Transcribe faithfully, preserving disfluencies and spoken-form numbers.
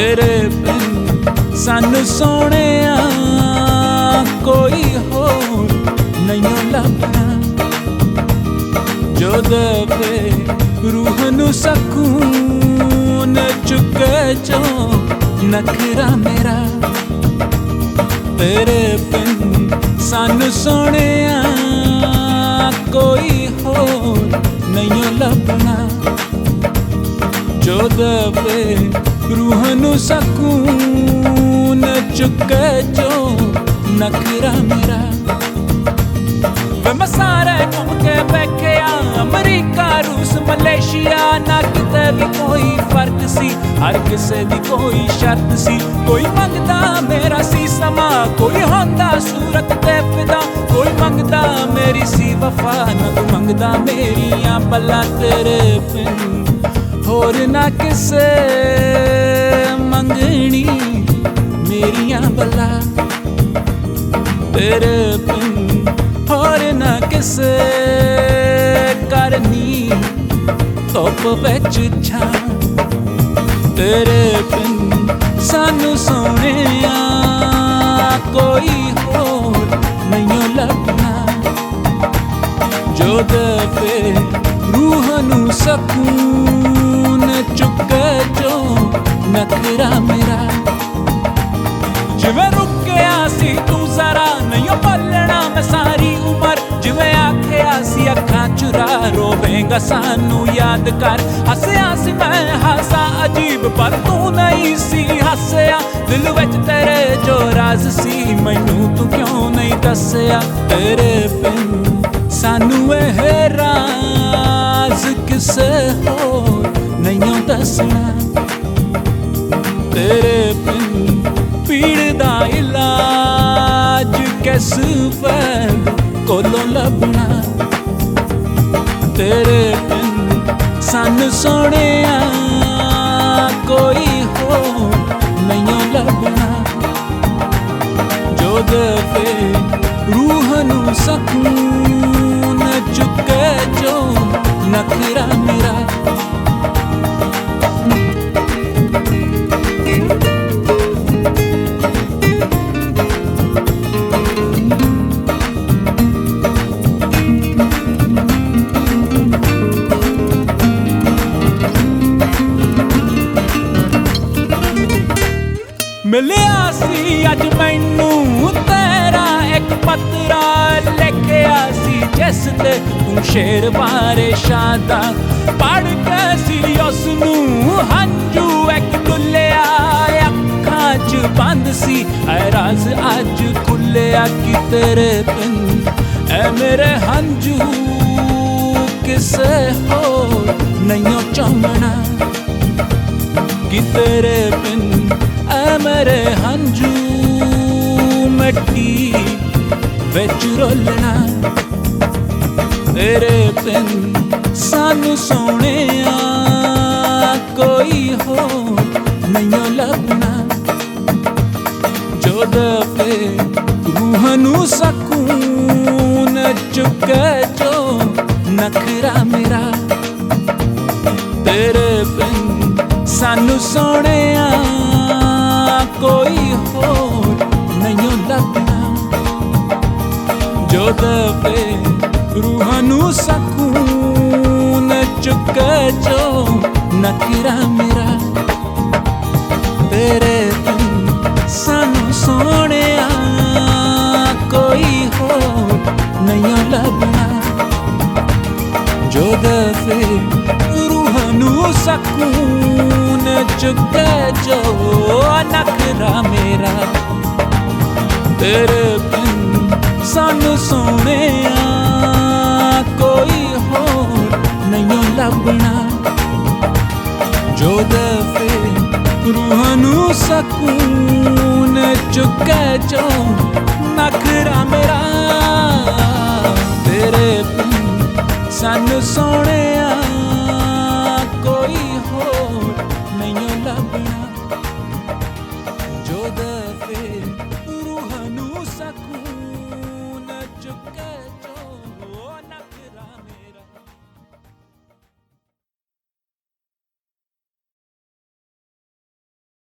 तेरे बिन सानू सोहणिया कोई होर नहीं लभना, जो देवे रूह नू सकून चुके जो नखरा मेरा। तेरे बिन सानू सोहणिया कोई होर नहीं लभना, जो देवे रूह नू सकून चुके जो नखरा मेरा। वे मैं सारे घूम के बैठिया अमरीका रूस मलेशिया, ना किते भी कोई फर्क सी, हर किसे दी कोई शर्त सी। कोई मंगदा मेरा सी समा, कोई होंदा सूरत ते फिदा, कोई मंगदा मेरी सी वफा, ना कोई मंगदा मेरियां बला। तेरे बिन होर ना किसे मंगनी मेरियां बला, तेरे बिन होर ना किसे करनी धुप विच छां। तेरे बिन सानू सोहणिया कोई होर नहीं लभना, जो देवे रूह नू सकून चुके जो नखरा मेरा। जिवें रुकिया सी तू जरा नहीं बोलना मैं सारी उमर, जिवें आखिया सी अखां चुरा रोवेंगा सानू याद कर। हसया सी मैं हासा अजीब पर तू नहीं सी हसया, दिल विच तेरे जो राज सी मैनू तू क्यों नहीं दसया। तेरे बिन सानू एह राज किसे होर नहीं दसना, तेरे बिन पीड़ दा इलाज किस वैद कोलों लभना। तेरे बिन सानू सोहणिया कोई होर नहीं लभना, जो देवे रूह नू सकून चुके जो नखरा मेरा। मिलिया सी अज मैनू तेरा एक पत्रा, लिखिया सी जिस ते तू शेर बारे शादा, पढ़ के सी उसनू हंजू एक डुलिया, अखां च बंद सी ऐ राज अज खुलिया। कि तेरे बिन ऐ मेरे हंजू किसे होर नहीं चमना, कि तेरे बिन ऐ मेरे हंजू मिट्टी विच रोलना। तेरे बिन सानू सोहणिया कोई होर नहीं लभना, जो देवे रूह नू सकून चुके जो नखरा मेरा। तेरे बिन सानू सोहणिया कोई होर नहीं लभना, जो देवे रूह नू सकून चुके जो नखरा मेरा। तेरे बिन सानू सोहणिया कोई होर नहीं लभना, जो देवे रूह नू सकून चुके जो नखरा मेरा। तेरे बिन सानू सोहणिया कोई होर नहीं लभना, जो देवे रूह नू सकून चुके जो नखरा मेरा। तेरे बिन सानू सोहणिया